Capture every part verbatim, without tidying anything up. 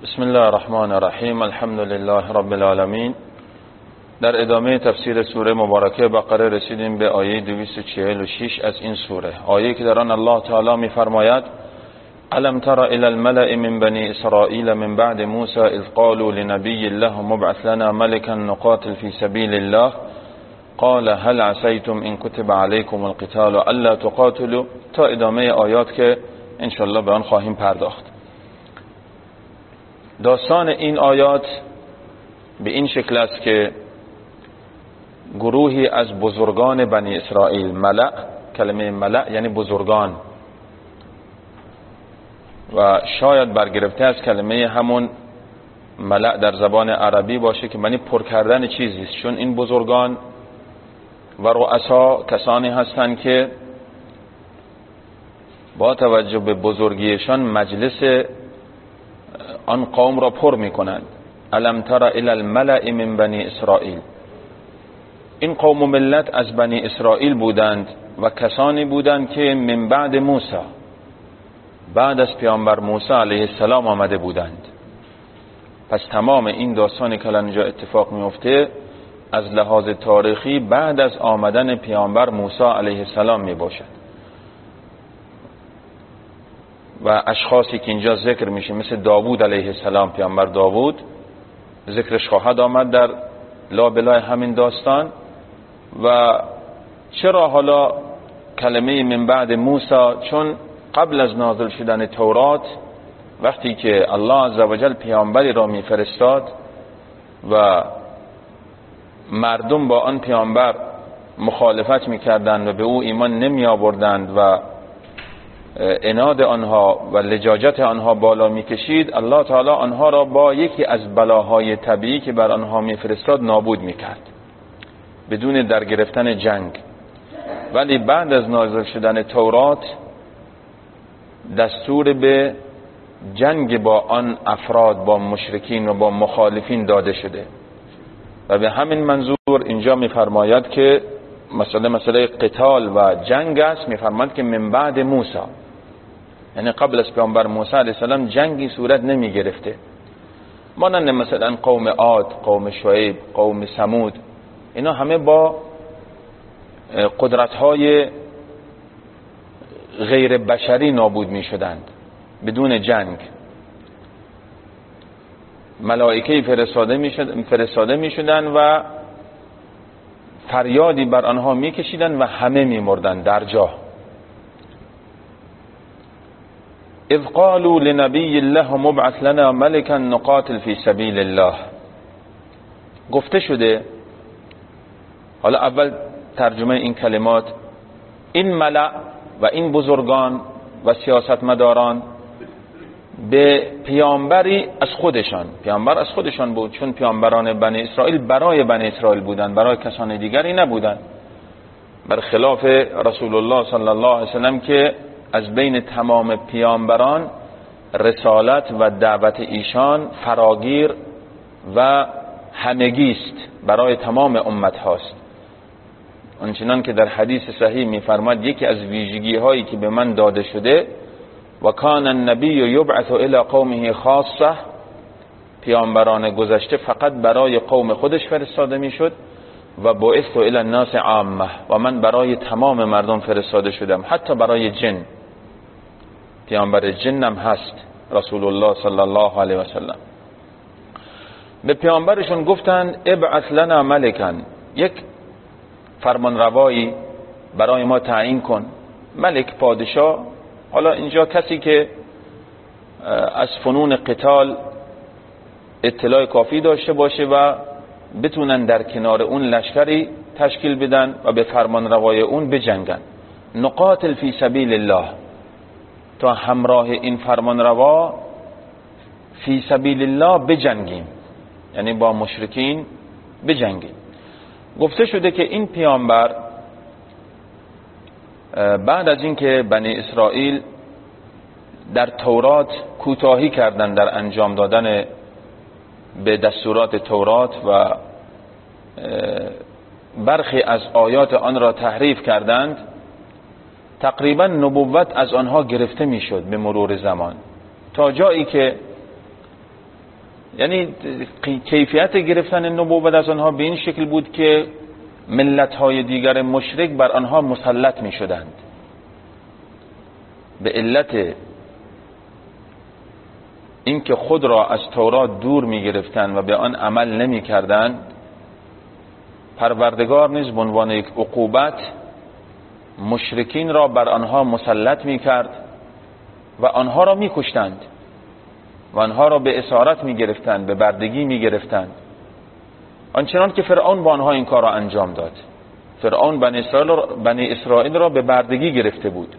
بسم الله الرحمن الرحیم. الحمد لله رب العالمین. در ادامه تفسیر سوره مبارکه بقره رسیدیم به آیه دویست و چهل و شش از این سوره، آیه که در آن الله تعالی می‌فرماید: الم تر الی الملأ من بنی اسرائیل من بعد موسی اذ قالوا لنبی الله مبعث لنا ملكا نقاتل في سبیل الله قال هل عسیتم ان كتب علیکم القتال الا تقاتلوا، تا ادامه آیات که ان شاء الله به آن خواهیم پرداخت. داستان این آیات به این شکل است که گروهی از بزرگان بنی اسرائیل، ملأ، کلمه ملأ یعنی بزرگان و شاید برگرفته از کلمه همون ملأ در زبان عربی باشه که معنی پر کردن چیزی است، چون این بزرگان و رؤسا کسانی هستند که با توجه به بزرگیشان مجلس آن قوم را پر می کنند. الم تر الی الملأ من بنی اسرائیل، این قوم و ملت از بنی اسرائیل بودند و کسانی بودند که من بعد موسی، بعد از پیامبر موسی علیه السلام آمده بودند. پس تمام این داستانی که الان اینجا اتفاق میفته از لحاظ تاریخی بعد از آمدن پیامبر موسی علیه السلام می باشد و اشخاصی که اینجا ذکر میشه مثل داوود علیه السلام، پیامبر داوود ذکرش خواهد آمد در لابلای همین داستان. و چرا حالا کلمه من بعد موسی؟ چون قبل از نازل شدن تورات وقتی که الله عزوجل پیامبری را میفرستاد و مردم با آن پیامبر مخالفت میکردند و به او ایمان نمی آوردند و عناد آنها و لجاجت آنها بالا میکشید، الله تعالی آنها را با یکی از بلاهای طبیعی که بر آنها میفرستاد نابود میکرد بدون در گرفتن جنگ. ولی بعد از نازل شدن تورات دستور به جنگ با آن افراد، با مشرکین و با مخالفین داده شده و به همین منظور اینجا میفرماید که مسئله مسئله قتال و جنگ است. میفرماید که من بعد موسی، یعنی قبل از پیامبر موسی علیه السلام جنگی صورت نمی گرفته، مانند مثلا قوم عاد، قوم شعیب، قوم ثمود، اینا همه با قدرت‌های غیر بشری نابود می شدند بدون جنگ. ملائکه فرستاده می شد، فرستاده می شدند و فریادی بر آنها می کشیدند و همه می مردند در جا. اذ قالوا لنبی الله مبعث لنا ملكا نقاتل فی سبیل الله، گفته شده. حالا اول ترجمه این کلمات: این ملأ و این بزرگان و سیاستمداران به پیامبری از خودشان، پیامبر از خودشان بود، چون پیامبران بنی اسرائیل برای بنی اسرائیل بودند، برای کسان دیگری نبودند، برخلاف رسول الله صلی الله علیه وسلم که از بین تمام پیامبران رسالت و دعوت ایشان فراگیر و همگی است، برای تمام امت هاست. آنچنان که در حدیث صحیح می‌فرماید یکی از ویژگی هایی که به من داده شده و کان النبی یبعث الی قومه خاصه، پیامبران گذشته فقط برای قوم خودش فرستاده میشد، و بعثت الی الناس عامه، و من برای تمام مردم فرستاده شدم، حتی برای جن. پیامبر جنم هست رسول الله صلی الله علیه و سلم. به پیامبرشون گفتن ابعث لنا ملکا، یک فرمانروایی برای ما تعیین کن. ملک، پادشاه. حالا اینجا کسی که از فنون قتال اطلاع کافی داشته باشه و بتونن در کنار اون لشکری تشکیل بدن و به فرمانروای اون بجنگن. نقاتل فی سبیل الله، تا همراه این فرمانروا فی سبیل الله بجنگیم، یعنی با مشرکین بجنگیم. گفته شده که این پیامبر بعد از اینکه بنی اسرائیل در تورات کوتاهی کردند در انجام دادن به دستورات تورات و برخی از آیات آن را تحریف کردند، تقریبا نبوت از آنها گرفته میشد به مرور زمان، تا جایی که یعنی کیفیت گرفتن نبوت از آنها به این شکل بود که ملت‌های دیگر مشرک بر آنها مسلط می‌شدند به علت اینکه خود را از تورات دور می‌گرفتند و به آن عمل نمی‌کردند. پروردگار نیز به عنوان یک عقوبت مشرکین را بر آنها مسلط می‌کرد و آنها را می‌کشتند و آنها را به اسارت می‌گرفتند، به بردگی می‌گرفتند، آنچنان که فرعون با آنها این کار را انجام داد. فرعون بنی اسرائیل را, بنی اسرائیل را به بردگی گرفته بود.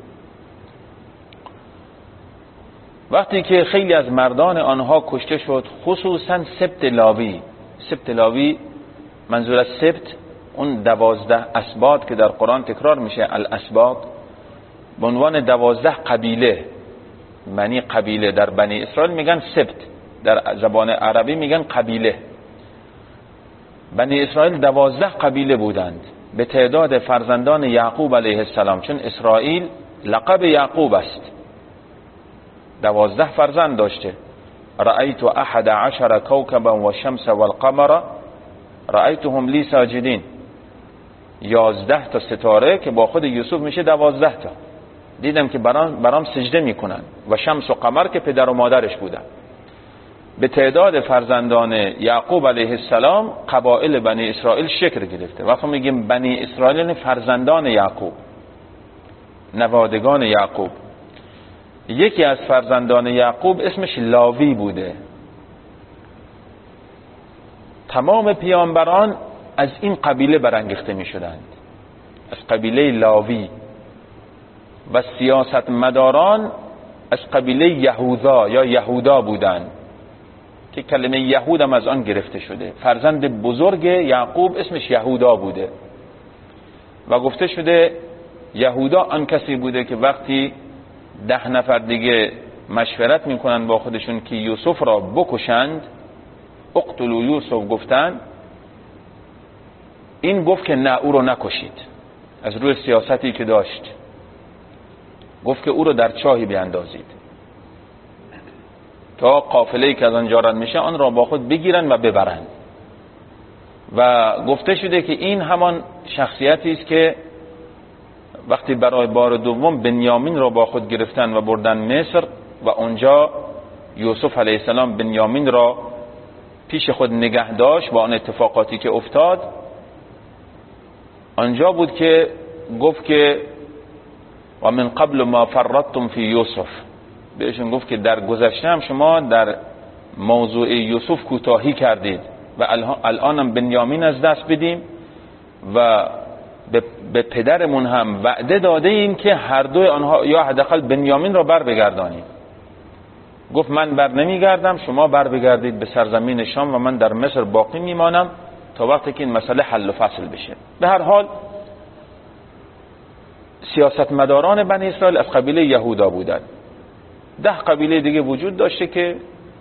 وقتی که خیلی از مردان آنها کشته شد، خصوصا سبط لاوی. سبط لاوی منظور از سبط اون دوازده اسباط که در قرآن تکرار میشه، الاسباط، به عنوان دوازده قبیله، معنی قبیله در بنی اسرائیل میگن سبط، در زبان عربی میگن قبیله. بنی اسرائیل دوازده قبیله بودند به تعداد فرزندان یعقوب علیه السلام، چون اسرائیل لقب یعقوب است. دوازده فرزند داشته. رأیت احد عشر کوكبا و الشمس والقمر رأیتهم لی ساجدین. یازده تا ستاره که با خود یوسف میشه دوازده تا. دیدم که برام, برام سجده میکنن. و شمس و قمر که پدر و مادرش بودن. به تعداد فرزندان یعقوب علیه السلام قبایل بنی اسرائیل شکل گرفته. وقتی میگیم بنی اسرائیل یعنی فرزندان یعقوب، نوادگان یعقوب. یکی از فرزندان یعقوب اسمش لاوی بوده. تمام پیامبران از این قبیله برانگیخته می شدند، از قبیله لاوی، و سیاست مداران از قبیله یهودا یا یهودا بودند که کلمه یهود هم از آن گرفته شده. فرزند بزرگ یعقوب اسمش یهودا بوده و گفته شده یهودا آن کسی بوده که وقتی ده نفر دیگه مشورت میکنن با خودشون که یوسف را بکشند، اقتلوا یوسف گفتن، این گفت که نه، او رو نکشید. از روی سیاستی که داشت گفت که او رو در چاهی بیاندازید تا قافله‌ای که از آنجا رد میشه آن را با خود بگیرن و ببرند. و گفته شده که این همان شخصیتی است که وقتی برای بار دوم بنیامین را با خود گرفتن و بردن مصر و اونجا یوسف علیه السلام بنیامین را پیش خود نگه داشت با آن اتفاقاتی که افتاد، آنجا بود که گفت که و من قبل ما فرطتم فی یوسف، بهشون گفت که در گذشته هم شما در موضوع یوسف کوتاهی کردید و الانم بنیامین از دست بدیم و به پدرمون هم وعده داده ایم که هر دوی آنها یا حداقل بنیامین را بر بگردانیم. گفت من بر نمیگردم، شما بر بگردید به سرزمین شام و من در مصر باقی میمانم تا وقتی که این مسئله حل و فصل بشه. به هر حال سیاستمداران بنی اسرائیل از قبیله یهودا بودند. ده قبیله دیگه وجود داشته که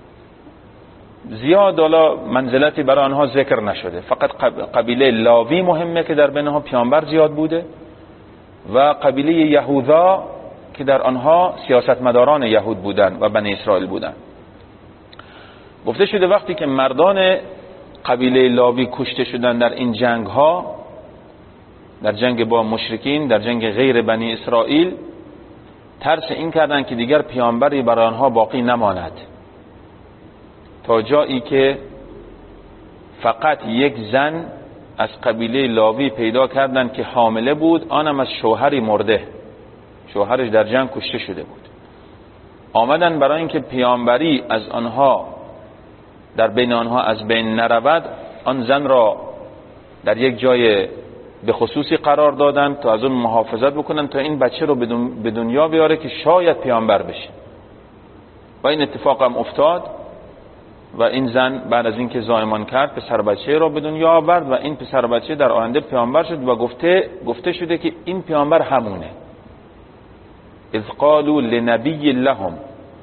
زیاد حالا منزلتی برای آنها ذکر نشده، فقط قبیله لاوی مهمه که در بینها پیامبر زیاد بوده و قبیله یهودا که در آنها سیاستمداران یهود بودند و بنی اسرائیل بودند. گفته شده وقتی که مردان قبیله لاوی کشته شدند در این جنگ ها، در جنگ با مشرکین، در جنگ غیر بنی اسرائیل، ترس این کردن که دیگر پیامبری برای آنها باقی نماند، تا جایی که فقط یک زن از قبیله لاوی پیدا کردند که حامله بود، آنم از شوهری مرده، شوهرش در جنگ کشته شده بود. آمدن برای اینکه پیامبری از آنها در بین آنها از بین نرود، آن زن را در یک جای به خصوصی قرار دادن تا از اون محافظت بکنن تا این بچه رو به دنیا بیاره که شاید پیامبر بشه. و این اتفاق هم افتاد و این زن بعد از اینکه زایمان کرد پسر بچه را به دنیا آورد و این پسر بچه در آینده پیامبر شد و گفته گفته شده که این پیامبر همونه. اذ قالوا لنبی لهم،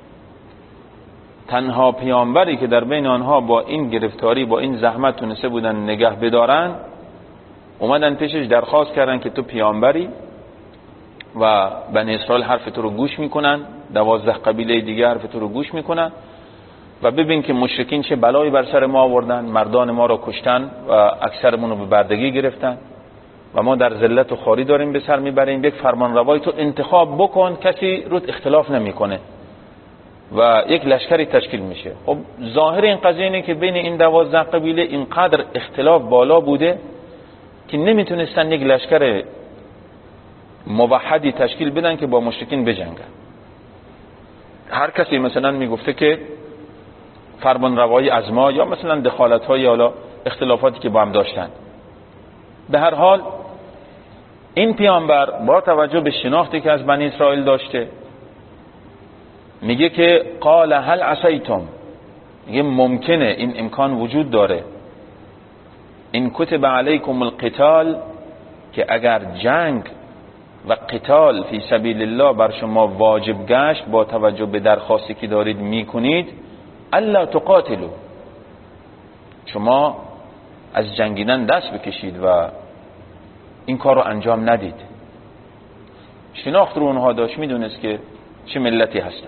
تنها پیامبری که در بین آنها با این گرفتاری با این زحمت تونسته بودن نگه بدارن، اومدن پیشش درخواست کردن که تو پیامبری و بنی اسرائیل حرف تو رو گوش میکنن، دوازده قبیله دیگه حرف تو رو گوش میکنن و ببین که مشرکین چه بلایی بر سر ما آوردن، مردان ما را کشتن و اکثرمون رو به بردگی گرفتن و ما در ذلت و خواری داریم به سر میبریم. یک فرمانروای تو انتخاب بکن، کسی رود اختلاف نمیکنه و یک لشکری تشکیل میشه. خب ظاهر این قضیه اینه که بین این دوازده قبیله اینقدر اختلاف بالا بوده که نمیتونستن یک لشکر موحدی تشکیل بدن که با مشرکین بجنگن. هر کسی مثلا میگفته که فرمانروایی از ما، یا مثلا دخالت های یا اختلافاتی که با هم داشتن. به هر حال این پیامبر با توجه به شناختی که از بنی اسرائیل داشته میگه که قال هل عصیتم، میگه ممکنه، این امکان وجود داره، این کتب علیکم القتال، که اگر جنگ و قتال فی سبیل الله بر شما واجب گشت با توجه به درخواستی که دارید میکنید، الا تقاتلوا، شما از جنگیدن دست بکشید و این کار رو انجام ندید. شناخت رو اونها داشت، میدونست که چه ملتی هستن.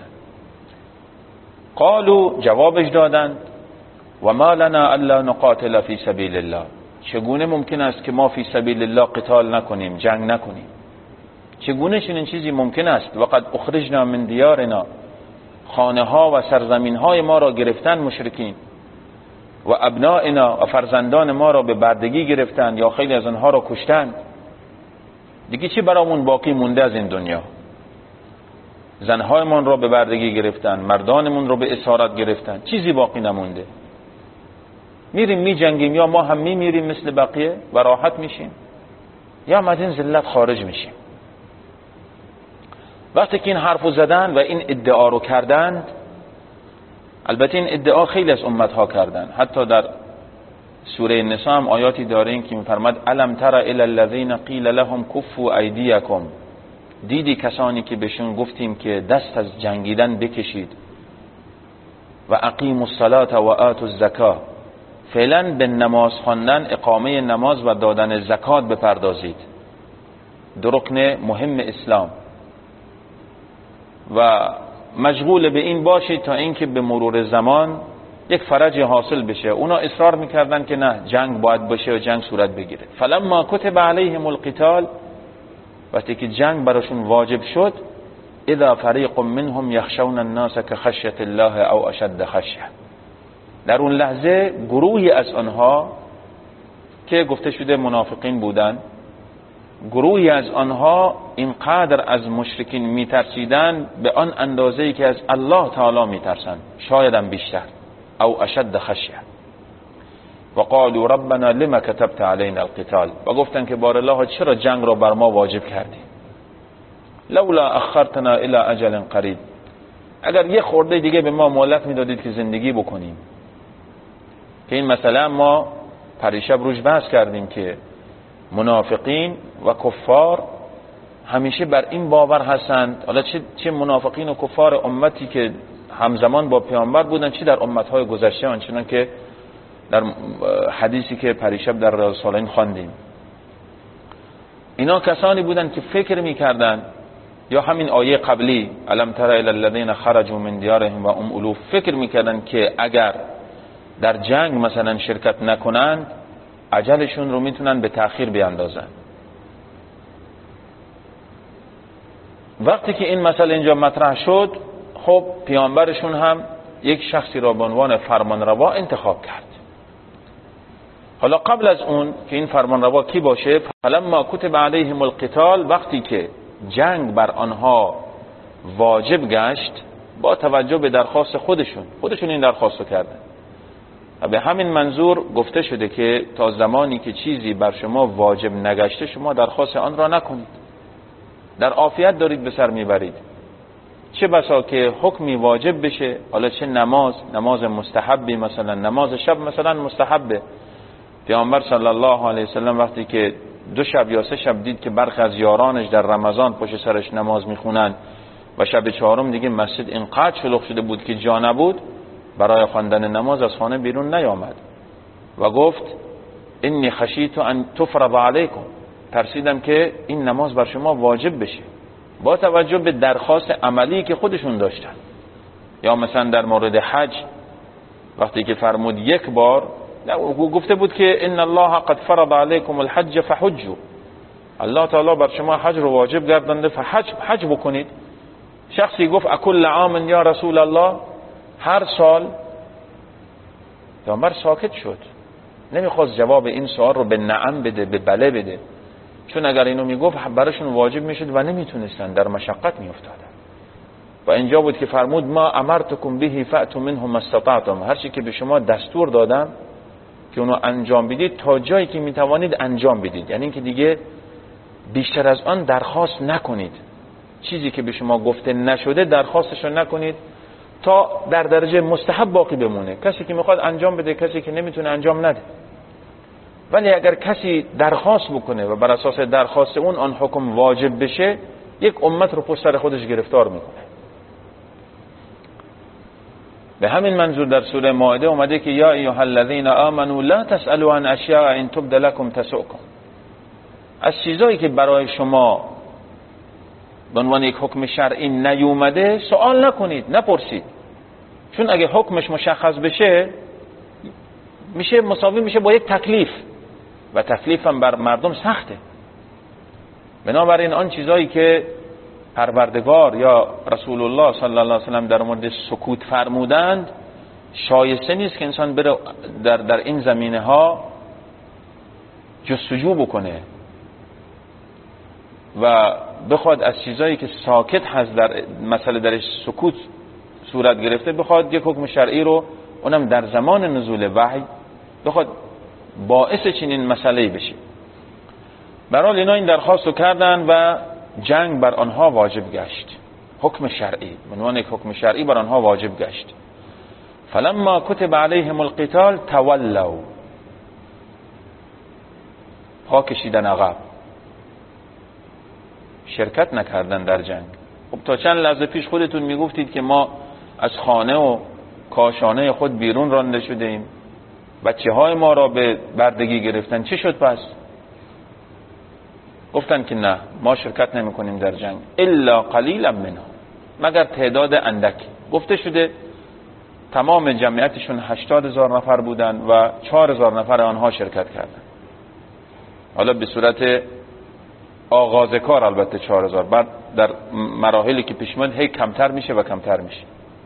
قالوا، جوابش دادند، و ما لنا الا نقاتل فی سبیل الله، چگونه ممکن است که ما فی سبیل الله قتال نکنیم، جنگ نکنیم؟ چگونه چنین چیزی ممکن است؟ وقد اخرجنا من دیارنا، خانه ها و سرزمین های ما را گرفتن مشرکین، و ابنائنا، و فرزندان ما را به بردگی گرفتن یا خیلی از آنها را کشتن. دیگه چی برامون باقی مونده از این دنیا؟ زنهایمون را به بردگی گرفتن، مردانمون را به اسارت گرفتن، چیزی باقی نمونده. میریم می جنگیم، یا ما هم می میریم مثل بقیه و راحت میشیم، یا از این ذلت خارج میشیم. وقتی که این حرفو زدن و این ادعا رو کردند، البته این ادعا خیلی از امتها کردن، حتی در سوره نساء هم آیاتی داریم که میفرماد الم تر الی الذین قیل لهم کفوا ایدیکم، دیدی کسانی که بهشون گفتیم که دست از جنگیدن بکشید، و اقیموا الصلاة و آتوا الزکاة، فعلا به نماز خواندن، اقامه نماز و دادن زکات بپردازید، دو رکن مهم اسلام، و مشغول به این باشید تا اینکه به مرور زمان یک فرج حاصل بشه. اونا اصرار میکردن که نه، جنگ باید باشه و جنگ صورت بگیره. فلما کتب علیهم القتال، وقتی که جنگ براشون واجب شد، اذا فریق منهم یخشون الناس کخشیة الله او اشد خشیه، در اون لحظه گروهی از آنها که گفته شده منافقین بودن، گروهی از آنها اینقدر از مشرکین میترسیدن به آن اندازه‌ای که از الله تعالی میترسن، شاید هم بیشتر، او اشد خشیه. و قالوا ربنا لما كتبت علينا القتال، و گفتن که بار الله چرا جنگ را بر ما واجب کردی؟ لولا اخرتنا الى اجل قریب، اگر یه خورده دیگه به ما مهلت میدادید که زندگی بکنیم. که این مسئله ما پریشب روش بحث کردیم که منافقین و کفار همیشه بر این باور هستند، حالا چه چه منافقین و کفار امتی که همزمان با پیامبر بودن، چه در امتهای گذشته، آنچنان که در حدیثی که پریشب در ریاض الصالحین خواندیم، اینا کسانی بودن که فکر میکردن، یا همین آیه قبلی الم تر الی الذین خرجوا من دیارهم و هم الوف، فکر میکردن که اگر در جنگ مثلا شرکت نکنند اجلشون رو میتونن به تأخیر بیاندازن. وقتی که این مسئله اینجا مطرح شد، خب پیامبرشون هم یک شخصی را به عنوان فرمانروا انتخاب کرد. حالا قبل از اون که این فرمانروا کی باشه، فلما کتب علیهم القتال، وقتی که جنگ بر آنها واجب گشت، با توجه به درخواست خودشون خودشون این درخواست رو کردن. به همین منظور گفته شده که تا زمانی که چیزی بر شما واجب نگشته، شما درخواست آن را نکنید، در عافیت دارید به سر میبرید. چه بسا که حکمی واجب بشه، حالا چه نماز، نماز مستحبی، مثلا نماز شب مثلا مستحبه. پیامبر صلی الله علیه وسلم وقتی که دو شب یا سه شب دید که برخی از یارانش در رمضان پشت سرش نماز میخونن و شب چهارم دیگه مسجد اینقدر شلوغ شده بود که جا نبود، برای خواندن نماز از خانه بیرون نیامد و گفت انی خشیت ان تفرض علیکم، ترسیدم که این نماز بر شما واجب بشه، با توجه به درخواست عملی که خودشون داشتن. یا مثلا در مورد حج وقتی که فرمود یک بار، گفته بود که ان الله قد فرض علیکم الحج فحجوا، الله تعالی بر شما حج رو واجب گردانده، فحج حج بکنید. شخصی گفت اکل عام یا رسول الله، هر سال؟ پیامبر ساکت شد، نمیخواست جواب این سوال رو به نعم بده، به بله بده، چون اگر اینو میگفت براشون واجب میشد و نمیتونستن، در مشقت میافتادن. و اینجا بود که فرمود ما امرتکم به فأتوا منه ما استطعتم، هر چی که به شما دستور دادم که اونو انجام بدید تا جایی که میتوانید انجام بدید، یعنی اینکه دیگه بیشتر از آن درخواست نکنید، چیزی که به شما گفته نشده درخواستشو نکنید تا در درجه مستحب باقی بمونه. کسی که میخواد انجام بده، کسی که نمیتونه انجام نده. ولی اگر کسی درخواست بکنه و بر اساس درخواست اون آن حکم واجب بشه، یک امت رو پشت سر خودش گرفتار میکنه. به همین منظور در سوره مائده اومده که یا ایها الذین آمنوا لا تسألوا عن اشیاء ان تبد لكم تسؤکم، از چیزایی که برای شما به عنوان یک حکم شرعی نیومده سوال نکنید، نپرسید، چون اگه حکمش مشخص بشه میشه مساوی میشه با یک تکلیف و تکلیف هم بر مردم سخته. بنابراین آن چیزایی که پروردگار یا رسول الله صلی الله علیه و سلم در مورد سکوت فرمودند، شایسته نیست که انسان بره در در این زمینه ها جستجو بکنه و بخواد از چیزایی که ساکت هست در مسئله درش سکوت صورت گرفته بخواد یک حکم شرعی رو، اونم در زمان نزول وحی، بخواد باعث چنین مسئله‌ای بشه. برحال اینا این درخواست رو کردن و جنگ بر آنها واجب گشت، حکم شرعی، عنوان یک حکم شرعی بر آنها واجب گشت. فلما کتب علیهم القتال تولوا، پا کشیدن عقب، شرکت نکردن در جنگ. خب تا چند لحظه پیش خودتون میگفتید که ما از خانه و کاشانه خود بیرون رانده شده ایم، بچه های ما را به بردگی گرفتن، چه شد پس؟ گفتن که نه، ما شرکت نمی کنیم در جنگ الا قلیلا منها، مگر تعداد اندک. گفته شده تمام جمعیتشون هشتاد هزار نفر بودن و چهار هزار نفر آنها شرکت کردن. حالا به صورت آغاز کار البته چهار هزار، بعد در مراحلی که پیش میاد هی کمتر میشه و کمتر میشه.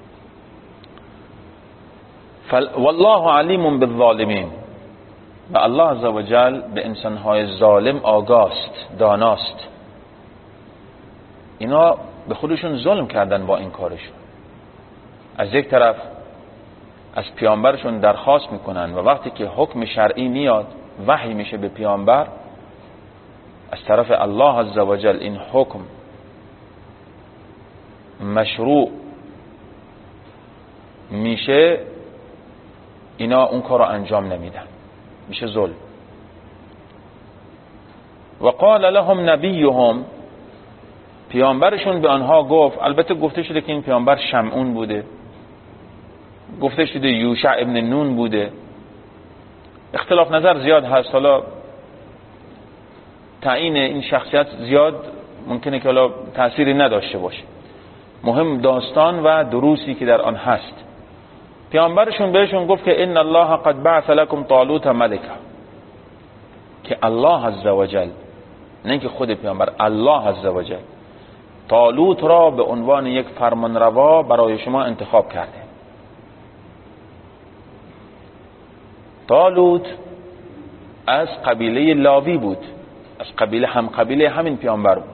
فل... والله علیم بالظالمین، و الله عزوجل به انسانهای ظالم آگاست، داناست. اینا به خودشون ظلم کردن با این کارشون. از یک طرف از پیامبرشون درخواست میکنن و وقتی که حکم شرعی میاد وحی میشه به پیامبر از طرف الله عزوجل، این حکم مشروع میشه، اینا اون کار رو انجام نمیدن، میشه ظلم. و قال لهم نبیهم، پیامبرشون به آنها گفت، البته گفته شده که این پیامبر شمعون بوده، گفته شده یوشع ابن نون بوده، اختلاف نظر زیاد هست. حالا تعیین این شخصیت زیاد ممکنه که حالا تأثیری نداشته باشه، مهم داستان و دروسی که در آن هست. پیامبرشون بهشون گفت که ان الله قد بعث لكم طالوت ملکا، که الله عزوجل، نه که خود پیامبر، الله عزوجل طالوت را به عنوان یک فرمانروا برای شما انتخاب کرده. طالوت از قبیله لاوی بود، از قبیله هم قبیله همین پیامبر بود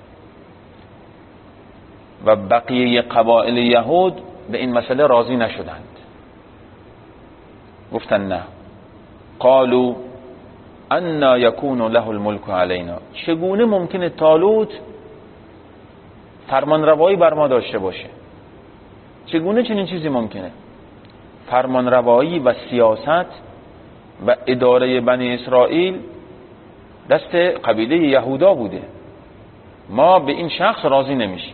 و بقیه قبایل یهود به این مسئله راضی نشدند، گفتن نه. قالوا انا یکون له الملک علینا، چگونه ممکنه طالوت فرمانروایی بر ما داشته باشه؟ چگونه چنین چیزی ممکنه؟ فرمانروایی و سیاست و اداره بنی اسرائیل دست قبیله یهودا بوده، ما به این شخص راضی نمیشیم.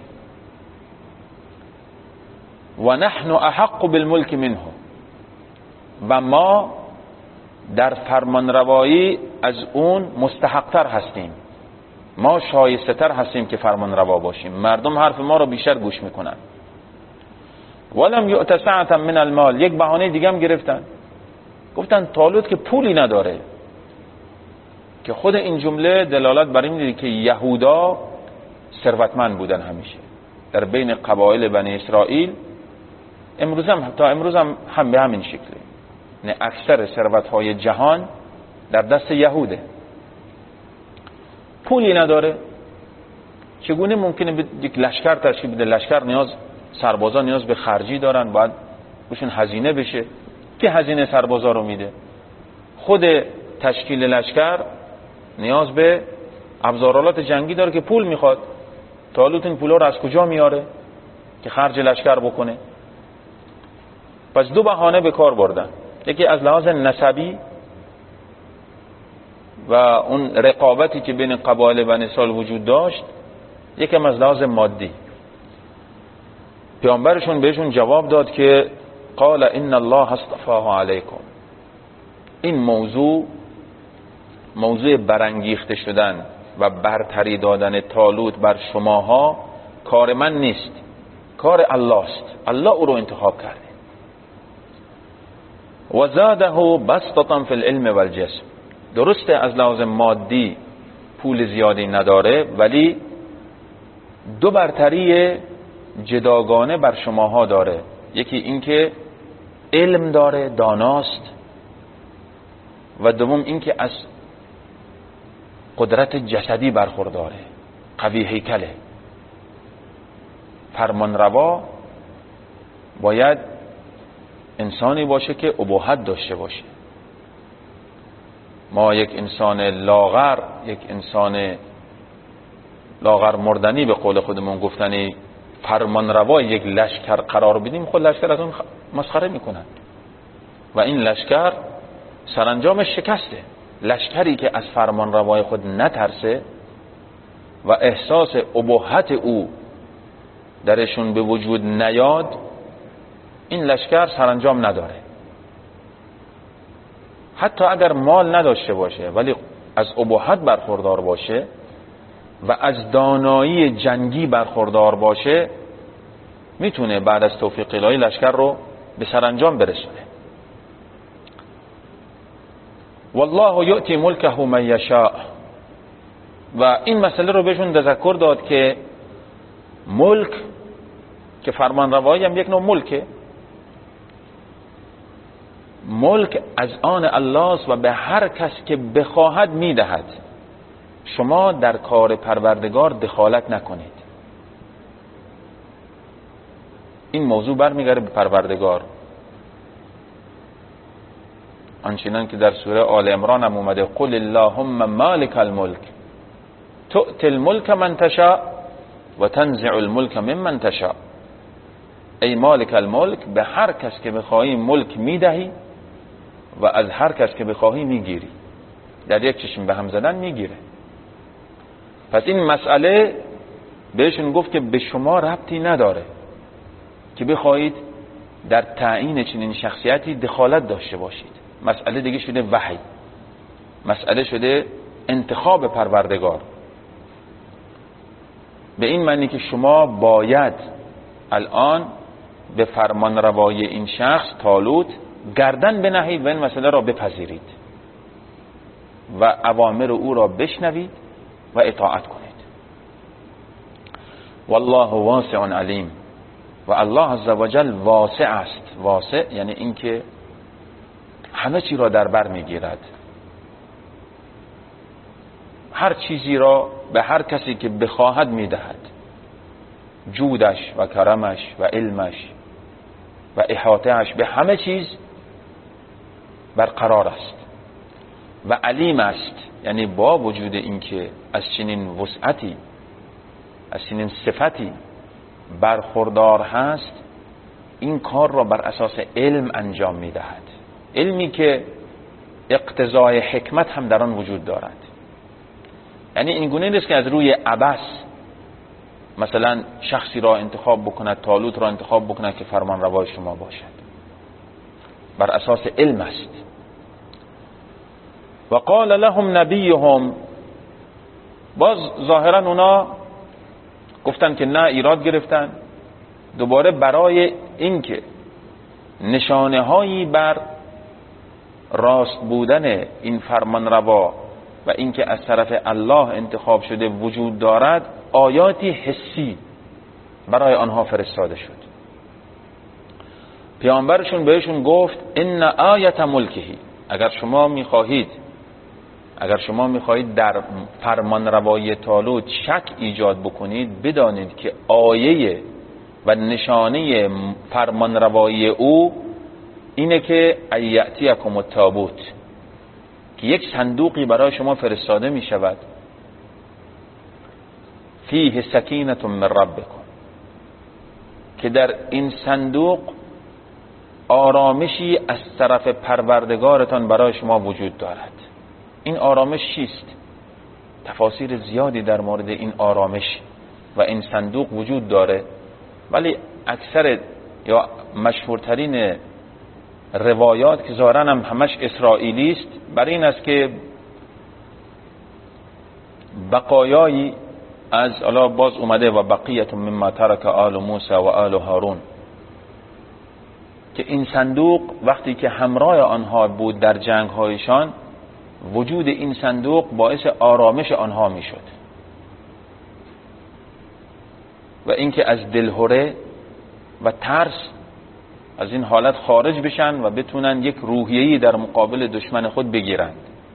و نحن احق بالملک منه، و ما در فرمانروایی از اون مستحقتر هستیم، ما شایسته تر هستیم که فرمانروا باشیم، مردم حرف ما رو بیشتر گوش میکنن. ولم یؤت سعة من المال. یک بهانه دیگه هم گرفتن، گفتن طالوت که پولی نداره، که خود این جمله دلالت بر این میده که یهودا ثروتمند بودن همیشه در بین قبایل بنی اسرائیل. امروز هم تا امروز هم, هم به همین شکله، نه اکثر ثروت‌های جهان در دست یهوده. پولی نداره، چگونه ممکنه یک لشکر تشکیل بده؟ لشکر نیاز، سربازا نیاز به خرجی دارن، باید بهشون هزینه بشه. که هزینه سربازا رو میده؟ خود تشکیل لشکر نیاز به ابزارالات جنگی داره که پول میخواد. طالوت این پولا رو از کجا میاره که خرج لشکر بکنه؟ پس دو بهانه به کار بردن، یکی از لحاظ نسبی و اون رقابتی که بین قبایل بنی اسرائیل وجود داشت، یکم از لحاظ مادی. پیامبرشون بهشون جواب داد که قال ان الله اصطفاه علیکم. این موضوع موضوع برانگیخته شدن و برتری دادن طالوت بر شماها کار من نیست، کار الله است. الله او رو انتخاب کرده. و زاده بسطة فی العلم والجسم. درسته از لحاظ مادی پول زیادی نداره، ولی دو برتری جداگانه بر شماها داره. یکی اینکه علم داره، داناست، و دوم اینکه از قدرت جسدی برخورداره، قوی هیکله. فرمانروا باید انسانی باشه که ابهت داشته باشه. ما یک انسان لاغر، یک انسان لاغر مردنی به قول خودمون گفتنی فرمانروای یک لشکر قرار بدیم، خود لشکر از اون مسخره میکنن و این لشکر سرانجامش شکسته. لشکری که از فرمانروای خود نترسه و احساس ابهت او درشون به وجود نیاد، این لشکر سرانجام نداره. حتی اگر مال نداشته باشه ولی از ابهت برخوردار باشه و از دانایی جنگی برخوردار باشه، میتونه بعد از توفیق الهی لشکر رو به سرانجام برسونه. والله یؤتی ملکه من یشاء. و این مسئله رو بهشون تذکر داد که ملک، که فرمان روایی هم یک نوع ملکه، ملک از آن الله است و به هر کس که بخواهد میدهد. شما در کار پروردگار دخالت نکنید. این موضوع برمیگره به پروردگار، آنچنان که در سوره آل عمران هم اومده قل اللهم مالک الملک تؤتی الملک من تشاء و تنزع الملک ممن تشاء. ای مالک الملک، به هر کس که بخواهی ملک میدهی و از هر کس که بخواهی میگیری. در یک چشم به هم زدن میگیره. پس این مسئله بهشون گفت که به شما ربطی نداره که بخواهید در تعیین چنین شخصیتی دخالت داشته باشید. مسئله دیگه شده وحی، مسئله شده انتخاب پروردگار. به این معنی که شما باید الان به فرمان روایی این شخص طالوت گردن بنهید و این مسئله را بپذیرید و اوامر او را بشنوید و اطاعت کنید. والله واسع علیم. و الله عزوجل واسع است. واسع یعنی اینکه همه چی را در بر میگیرد، هر چیزی را به هر کسی که بخواهد میدهد. جودش و کرمش و علمش و احاطهش به همه چیز برقرار است و علیم است. یعنی با وجود اینکه از چنین وسعتی، از چنین صفتی برخوردار هست، این کار را بر اساس علم انجام میدهد. علمی که اقتضای حکمت هم در آن وجود دارد. یعنی این گونه نیست که از روی عبث مثلا شخصی را انتخاب بکند، طالوت را انتخاب بکند که فرمان روای شما باشد. بر اساس علم است. و قال لهم نبیهم. باز ظاهرا اونا گفتن که نه، ایراد گرفتن، دوباره برای اینکه نشانه هایی بر راست بودن این فرمان روا و اینکه از طرف الله انتخاب شده وجود دارد، آیاتی حسی برای آنها فرستاده شد. پیامبرشون بهشون گفت ان آیت ملکهی، اگر شما میخواهید اگر شما میخواهید در فرمان روایی طالوت شک ایجاد بکنید، بدانید که آیه و نشانه فرمان روایی او اینه که ایاتیکم التابوت، که یک صندوقی برای شما فرستاده می شود، فیه سکینة من ربکم، که در این صندوق آرامشی از طرف پروردگارتان برای شما وجود دارد. این آرامش چیست؟ تفاسیر زیادی در مورد این آرامش و این صندوق وجود داره، ولی اکثر یا مشهورترین روایات که ظاهراً هم همش اسرائیلی است، برای این است که بقایایی از الله باز اومده و بقیت مما ترک آل موسی و آل هارون، که این صندوق وقتی که همراه آنها بود در جنگ هایشان، وجود این صندوق باعث آرامش آنها می شد و اینکه از دلهره و ترس از این حالت خارج بشن و بتونن یک روحیه‌ای در مقابل دشمن خود بگیرند.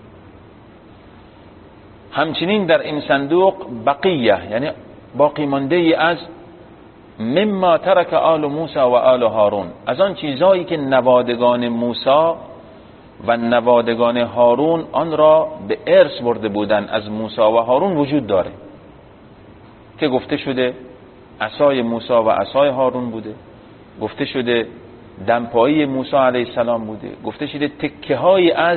همچنین در این صندوق بقیه، یعنی باقی مانده ای از مما ترک آل موسی و آل هارون، از آن چیزایی که نوادگان موسی و نوادگان هارون آن را به ارث برده بودند از موسی و هارون وجود داره، که گفته شده عصای موسی و عصای هارون بوده، گفته شده دمپایی موسی علیه السلام بوده، گفته شده تکه های از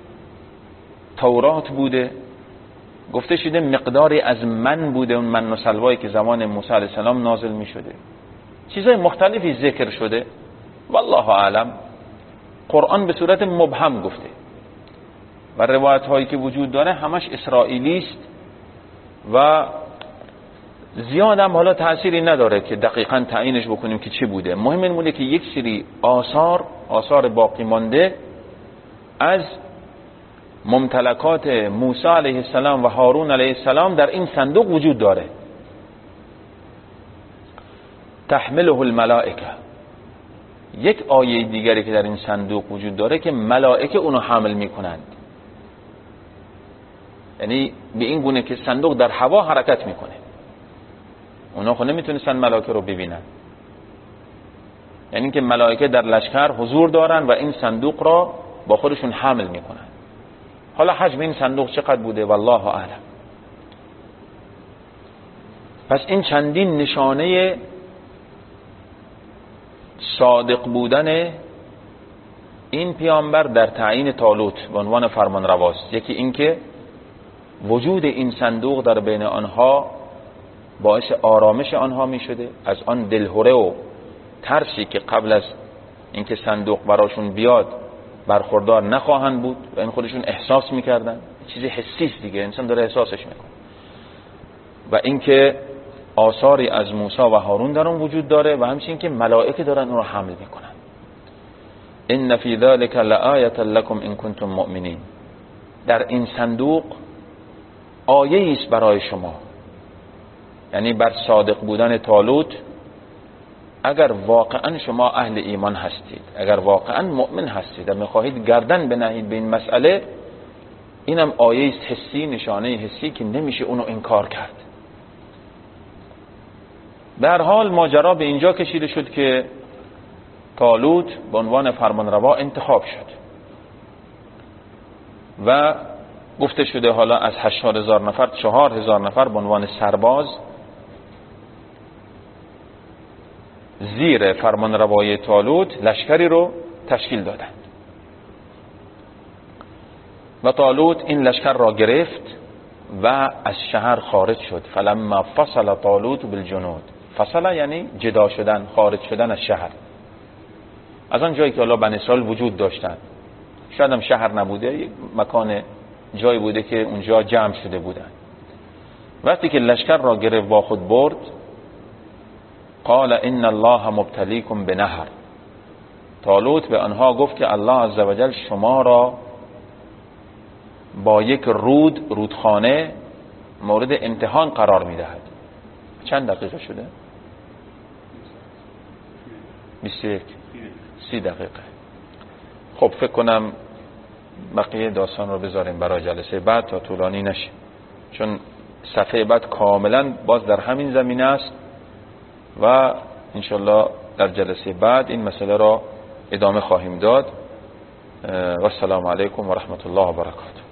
تورات بوده، گفته شده مقداری از من بوده، اون من و سلوایی که زمان موسی علیه السلام نازل می شده. چیزهای مختلفی ذکر شده، والله اعلم. قرآن به صورت مبهم گفته و روایت هایی که وجود داره همش اسرائیلی است و زیاد هم حالا تأثیری نداره که دقیقاً تعیینش بکنیم که چی بوده. مهم این بوده که یک سری آثار آثار باقی مانده از ممتلکات موسی علیه السلام و هارون علیه السلام در این صندوق وجود داره. تحمله الملائکه، یک آیه دیگری که در این صندوق وجود داره که ملائکه اونو حمل میکنند، یعنی به این گونه که صندوق در هوا حرکت میکنه. اونا خود نمیتونستن ملائکه رو ببینن، یعنی که ملائکه در لشکر حضور دارن و این صندوق را با خودشون حمل میکنن. حالا حجم این صندوق چقدر بوده والله اعلم. پس این چندین نشانه صادق بودن این پیامبر در تعیین طالوت به عنوان فرمان رواست. یکی این که وجود این صندوق در بین آنها باعث آرامش آنها می شده، از آن دلهره و ترسی که قبل از اینکه صندوق براشون بیاد برخوردار نخواهند بود و این خودشون احساس میکردن. چیزی حسیست دیگه، انسان داره احساسش میکنه. و اینکه آثاری از موسی و هارون در اون وجود داره و همچنین که ملائکه دارن اون رو حمل میکنن. ان فی ذلک لآیة لکم ان کنتم مؤمنین، در این صندوق آیه است برای شما، یعنی بر صادق بودن طالوت. اگر واقعا شما اهل ایمان هستید، اگر واقعا مؤمن هستید و میخواهید گردن بنهید به این مسئله، اینم آیه است حسی، نشانه حسی که نمیشه اونو انکار کرد. به هر حال ماجرا به اینجا کشیده شد که طالوت به عنوان فرمانروا انتخاب شد و گفته شده حالا از هشتاد هزار نفر چهار هزار نفر به عنوان سرباز زیر فرمانروایی طالوت لشکری رو تشکیل دادند و طالوت این لشکر را گرفت و از شهر خارج شد. فلما فصل طالوت بالجنود، فصل یعنی جدا شدن، خارج شدن از شهر، از آن جایی که الله بنی اسرائیل وجود داشتند. شاید هم شهر نبوده، یک مکان جایی بوده که اونجا جمع شده بودند. وقتی که لشکر را گرفت با خود برد، قال ان الله مبتلیکم بنهر. طالوت به آنها گفت که الله عزوجل شما را با یک رود رودخانه مورد امتحان قرار میدهد. چند دقیقه شده؟ بیست و یک سی دقیقه. خب فکر کنم بقیه داستان رو بذاریم برای جلسه بعد تا طولانی نشه، چون صفحه بعد کاملا باز در همین زمینه است و انشالله در جلسه بعد این مسئله را ادامه خواهیم داد. و السلام علیکم و رحمت الله و برکاته.